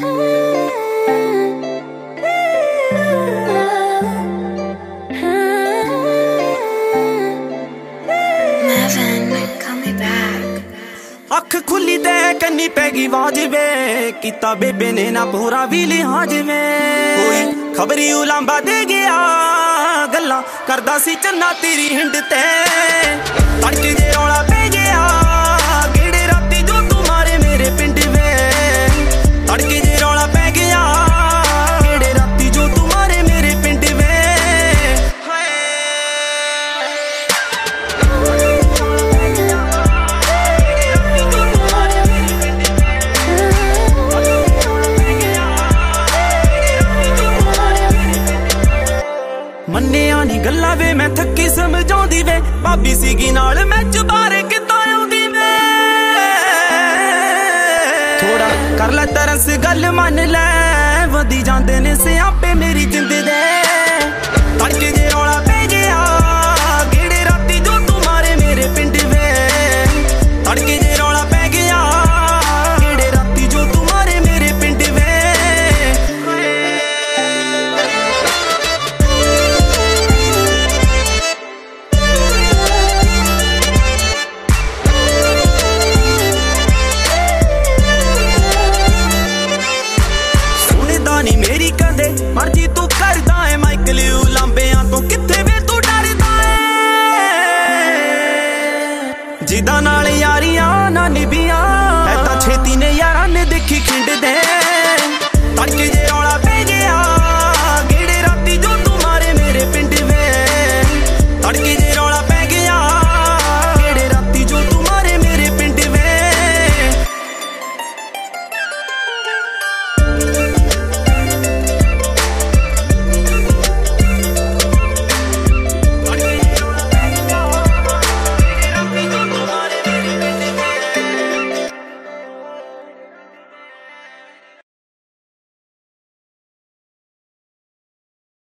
अख खुली ते कन्नी पैगी वाज वे किता बेबे ने ना पूरा भी लिहाज वे कोई खबरी उलांबा दे गया गल्ला करदा सी चन्ना तेरी हिंड ते तड़के जे रौला पे गया केड़े राती जो तू मारे मेरे पिंड वे तड़के जे रौला पे गया केड़े राती जो तू मारे मेरे पिंड वे मन्निया नी गल्ला वे मैं थकी समझाउंदी वे भाभी सीगी नाल मैं चुबारे कित्ता आउंदी वे थोड़ा कर ले तरस गल मन ले वधी जांदे ने सियापे मेरी जिंद दे तड़के जे